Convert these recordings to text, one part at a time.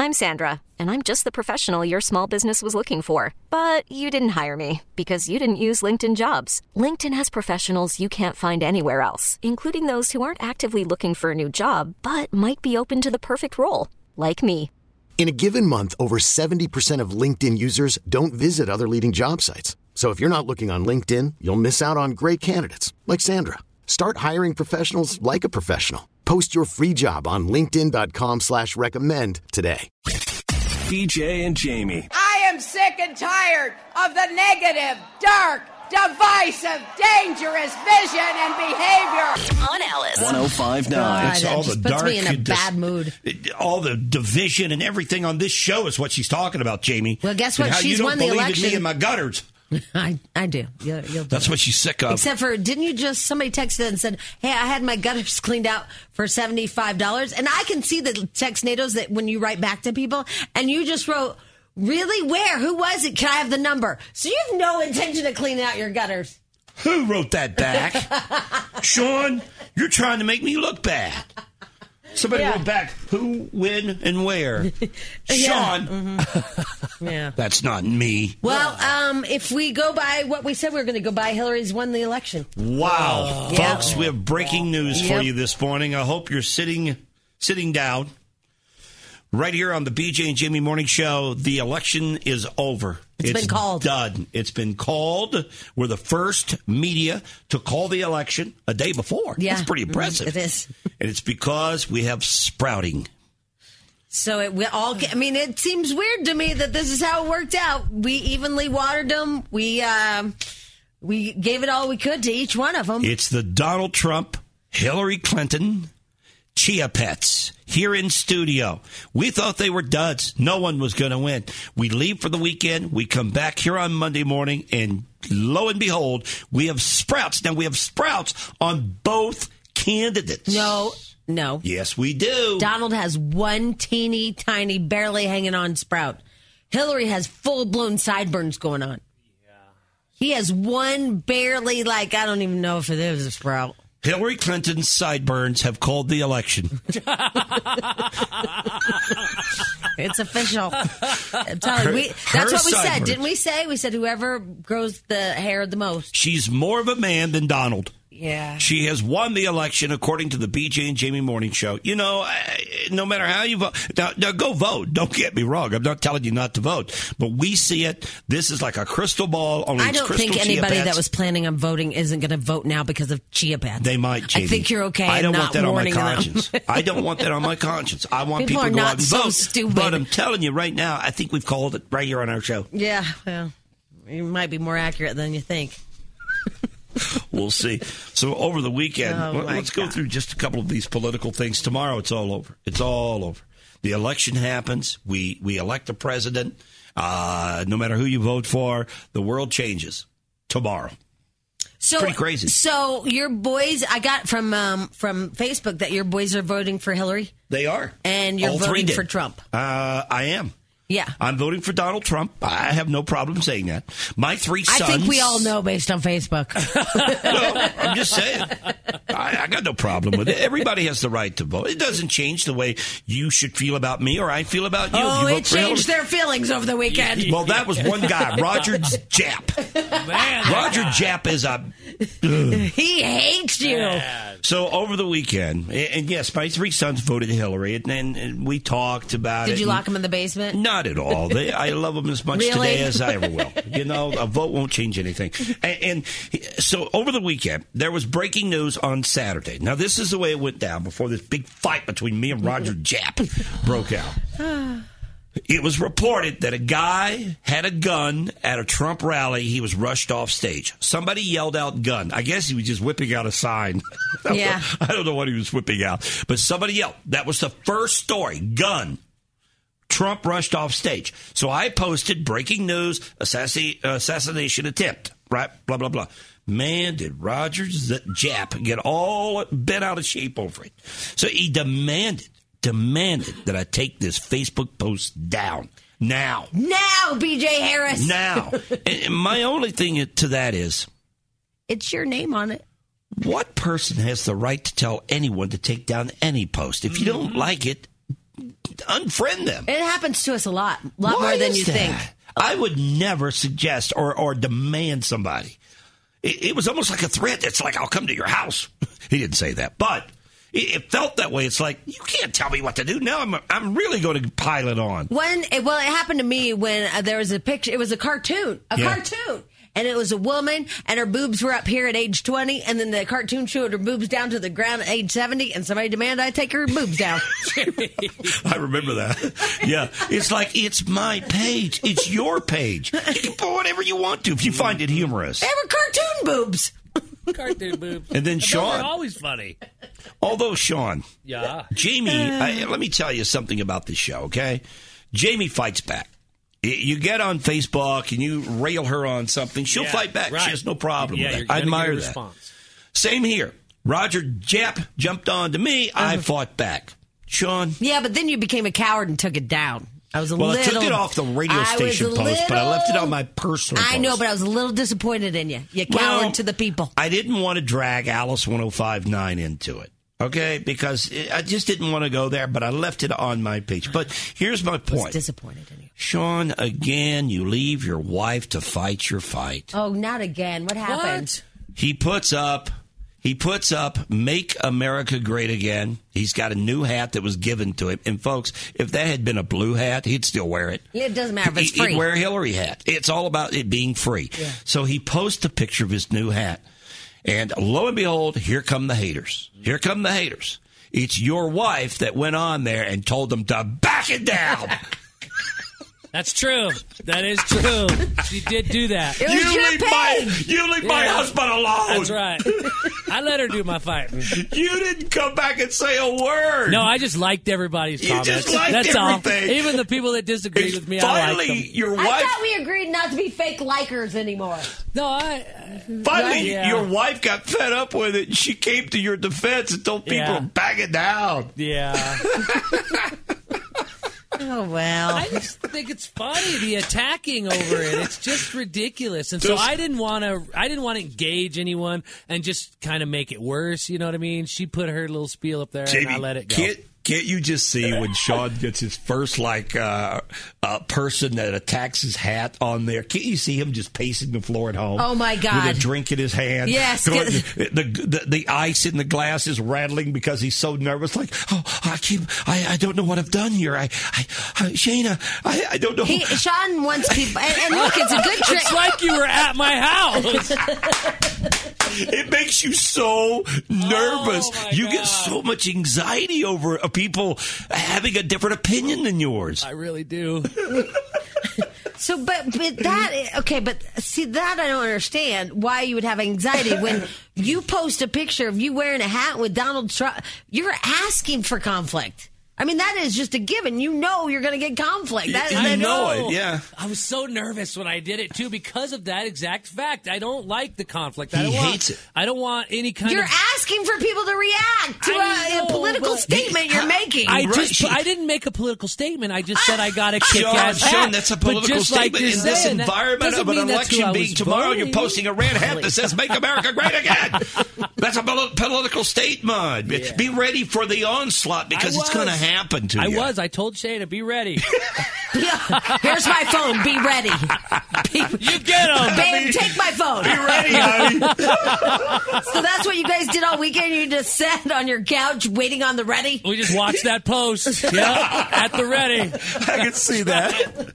I'm Sandra, and I'm just the professional your small business was looking for. But you didn't hire me because you didn't use LinkedIn Jobs. LinkedIn has professionals you can't find anywhere else, including those who aren't actively looking for a new job, but might be open to the perfect role, like me. In a given month, over 70% of LinkedIn users don't visit other leading job sites. So if you're not looking on LinkedIn, you'll miss out on great candidates like Sandra. Start hiring professionals like a professional. Post your free job on linkedin.com/recommend today. BJ and Jamie. I am sick and tired of the negative, dark, divisive, dangerous vision and behavior. On Alice. 105.9. It's all the dark. Puts me in a bad mood. All the division and everything on this show is what she's talking about, Jamie. Well, guess And what? how She's you don't won the believe in election. me and my gutters. I do. You'll That's what she's sick of. Except for, didn't you just, somebody texted and said, hey, I had my gutters cleaned out for $75. And I can see the textnados that when you write back to people, and you just wrote, really? Where? Who was it? Can I have the number? So you have no intention of cleaning out your gutters. Who wrote that back? Sean, you're trying to make me look bad. Somebody wrote back who, when, and where. Sean. Mm-hmm. Yeah. That's not me. Well, if we go by what we said we were going to go by, Hillary's won the election. Wow. Yep. Folks, we have breaking news for you this morning. I hope you're sitting down. Right here on the BJ and Jamie Morning Show, the election is over. It's been called. Done. It's been called. We're the first media to call the election a day before. Yeah. That's pretty impressive. It is. And it's because we have sprouting. So it seems weird to me that this is how it worked out. We evenly watered them. We gave it all we could to each one of them. It's the Donald Trump, Hillary Clinton, Chia Pets here in studio. We thought they were duds. No one was going to win. We leave for the weekend. We come back here on Monday morning, and lo and behold, we have sprouts. Now, we have sprouts on both candidates. No. Yes, we do. Donald has one teeny tiny, barely hanging on sprout. Hillary has full-blown sideburns going on. Yeah. He has one barely, I don't even know if it is a sprout. Hillary Clinton's sideburns have called the election. It's official. I'm telling you, that's what we said, didn't we say? We said whoever grows the hair the most. She's more of a man than Donald. Yeah. She has won the election according to the BJ and Jamie Morning Show. You know, no matter how you vote. Now go vote. Don't get me wrong. I'm not telling you not to vote. But we see it. This is like a crystal ball. Only I don't think anybody that was planning on voting isn't going to vote now because of Chia Pets. They might, Jamie. I think you're okay. I don't not want that on my warning them. conscience. I don't want that on my conscience. I want people to go out and so vote. Stupid. But I'm telling you right now, I think we've called it right here on our show. Yeah, well, you might be more accurate than you think. We'll see. So over the weekend, let's go through just a couple of these political things. Tomorrow, it's all over. It's all over. The election happens. We elect a president. No matter who you vote for, the world changes tomorrow. So pretty crazy. So your boys, I got from Facebook that your boys are voting for Hillary. They are, and you're voting for Trump. I am. Yeah. I'm voting for Donald Trump. I have no problem saying that. My three sons... I think we all know based on Facebook. No, I'm just saying. I got no problem with it. Everybody has the right to vote. It doesn't change the way you should feel about me or I feel about you. Oh, it changed their feelings over the weekend. Well, that was one guy, Roger Japp. Man, Roger Japp is a... He hates you. Man. So over the weekend, and yes, my three sons voted Hillary, and we talked about it. Did you lock them in the basement? Not at all. I love them as much today as I ever will. You know, a vote won't change anything. And so over the weekend, there was breaking news on Saturday. Now, this is the way it went down before this big fight between me and Roger Japp broke out. It was reported that a guy had a gun at a Trump rally. He was rushed off stage. Somebody yelled out gun. I guess he was just whipping out a sign. Yeah. I don't know what he was whipping out. But somebody yelled. That was the first story. Gun. Trump rushed off stage. So I posted breaking news, assassination attempt, right? Blah, blah, blah. Man, did Roger Japp get all bent out of shape over it. So he demanded that I take this Facebook post down. Now, BJ Harris. Now. And my only thing to that is, it's your name on it. What person has the right to tell anyone to take down any post? If you don't like it, unfriend them. It happens to us a lot more than you think. I would never suggest or demand somebody. It was almost like a threat. It's like, I'll come to your house. He didn't say that, but it felt that way. It's like, you can't tell me what to do. Now I'm really going to pile it on. It happened to me when there was a picture. It was a cartoon. Cartoon. And it was a woman, and her boobs were up here at age 20, and then the cartoon showed her boobs down to the ground at age 70, and somebody demanded I take her boobs down. I remember that. Yeah. It's like, it's my page. It's your page. You can put whatever you want to if you find it humorous. They were cartoon boobs. Cartoon boobs. And then Sean. They're always funny. Although, Sean. Yeah. Jamie, let me tell you something about this show, okay? Jamie fights back. You get on Facebook and you rail her on something, she'll fight back. Right. She has no problem with that. I admire that. Response. Same here. Roger Japp jumped on to me. I fought back. Sean? Yeah, but then you became a coward and took it down. I took it off the radio station post, but I left it on my personal post. I know, but I was a little disappointed in you. You cowered to the people. I didn't want to drag Alice 105.9 into it. Okay, because I just didn't want to go there, but I left it on my page. But here's my point. I was disappointed in you. Sean, again, you leave your wife to fight your fight. Oh, not again. What happened? He puts up, Make America Great Again. He's got a new hat that was given to him. And, folks, if that had been a blue hat, he'd still wear it. It doesn't matter if it's free. He'd wear a Hillary hat. It's all about it being free. Yeah. So he posts a picture of his new hat. And lo and behold, here come the haters. Here come the haters. It's your wife that went on there and told them to back it down. That's true. That is true. She did do that. You leave my husband alone. That's right. I let her do my fighting. You didn't come back and say a word. No, I just liked everybody's comments. You just liked That's everything. All. Even the people that disagreed with me, finally, I liked them. Your wife. I thought we agreed not to be fake likers anymore. No, Finally, your wife got fed up with it. She came to your defense and told people to back it down. Yeah. Oh, well. I just think it's funny, the attacking over it. It's just ridiculous. And so I didn't want to engage anyone and just kind of make it worse, you know what I mean? She put her little spiel up there, Jamie, and I let it go. Can't you just see when Sean gets his first person that attacks his hat on there? Can't you see him just pacing the floor at home? Oh my God! With a drink in his hand. Yes. The ice in the glass is rattling because he's so nervous. Like, I don't know what I've done here. Shayna, I don't know. Sean wants people, and look, it's a good trick. It's like you were at my house. It makes you so nervous. You get so much anxiety over people having a different opinion than yours. I really do. So, but see, that I don't understand why you would have anxiety when you post a picture of you wearing a hat with Donald Trump. You're asking for conflict. I mean, that is just a given. You know you're going to get conflict. I know it, yeah. I was so nervous when I did it, too, because of that exact fact. I don't like the conflict. He hates it. I don't want any kind You're asking for people to react to a political statement you're making. I didn't make a political statement. I just said I got a kick-ass hat. Sean, that's a political statement. In this environment of an election being tomorrow, you're posting a red hat that says, Make America Great Again. That's a political statement. Yeah. Be ready for the onslaught because it's going to happen to you. I told Shayna, be ready. Here's my phone. Be ready. You get him. Babe, take my phone. Be ready, honey. So that's what you guys did all weekend? You just sat on your couch waiting on the ready? We just watched that post. Yeah, at the ready. I can see that.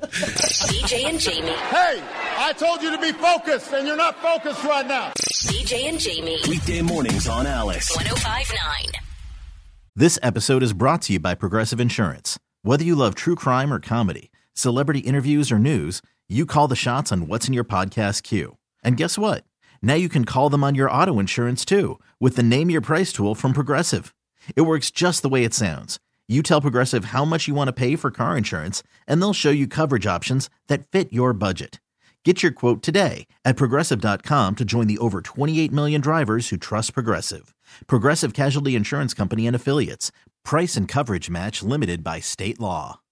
BJ and Jamie. Hey, I told you to be focused, and you're not focused right now. BJ and Jamie. Weekday mornings on Alice. 105.9. This episode is brought to you by Progressive Insurance. Whether you love true crime or comedy, celebrity interviews or news, you call the shots on what's in your podcast queue. And guess what? Now you can call them on your auto insurance too with the Name Your Price tool from Progressive. It works just the way it sounds. You tell Progressive how much you want to pay for car insurance, and they'll show you coverage options that fit your budget. Get your quote today at Progressive.com to join the over 28 million drivers who trust Progressive. Progressive Casualty Insurance Company and Affiliates. Price and coverage match limited by state law.